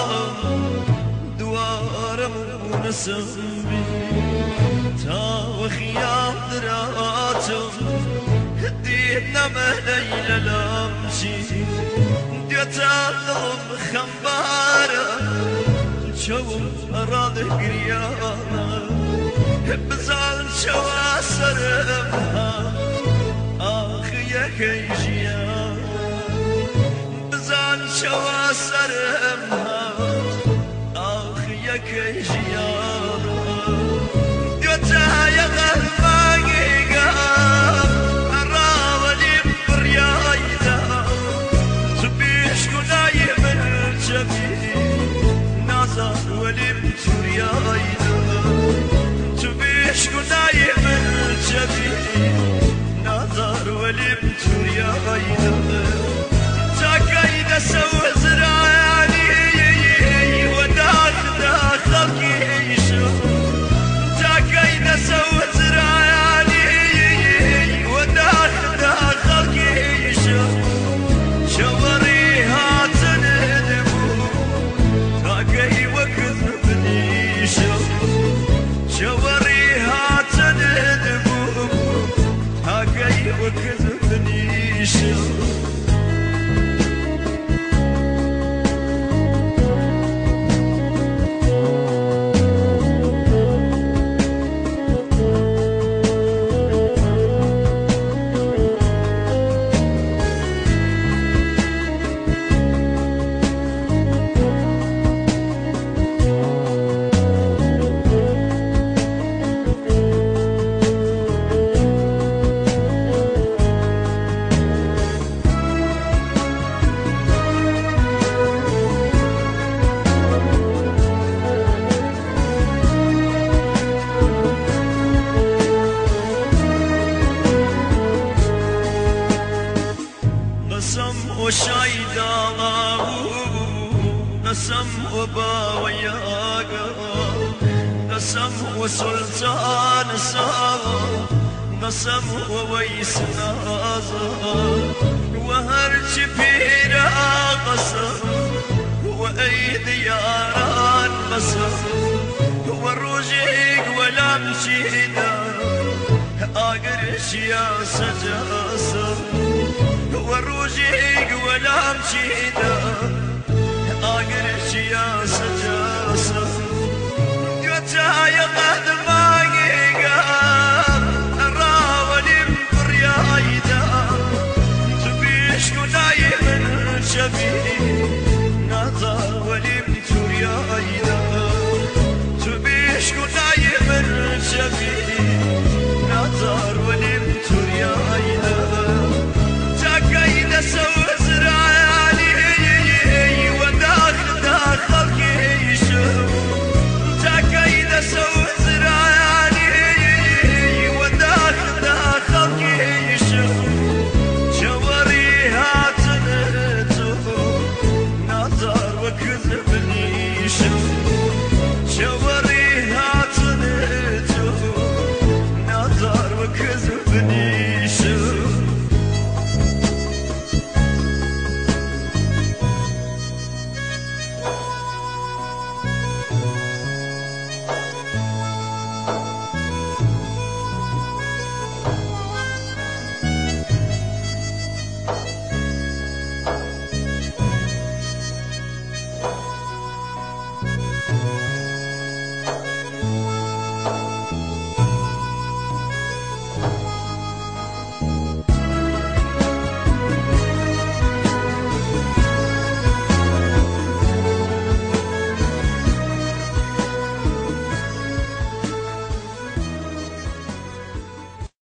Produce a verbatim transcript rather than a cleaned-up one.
دوارم ونسم بي تا وخيام دراتم دينا مهليل لمشي ديتا ضم خمبارة شوم أراض قريانا بزال شوا سرمها آخي كيجيا بزال شوا سرمها آخي كيجيا ديتا يا غرمانيقا أراولي بريايدا تبيش كناي من جبي نازا ولي بتوريايدا تبيش كناي من جبي نازار ولي بتوريايدا تاكايدا سوى زرعاني وداخل داخل كيشو تاكايدا سوى زرعاني وداخل داخل كيشو شوريها تندبو تاكاي وكذبني شو شوريها تندبو تاكاي وكذبني شو نسم وباوياقا نسم وسلطان ساغا نسم وويس نازا وهرج بيرا قسم وأيدي ياران قسم والرجيق ولا مشيدا أقرش يا سجاسم والرجيق ولا مشيدا أقرش يا